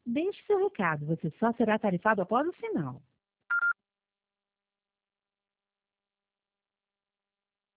Deixe seu recado, você só será tarifado após o sinal.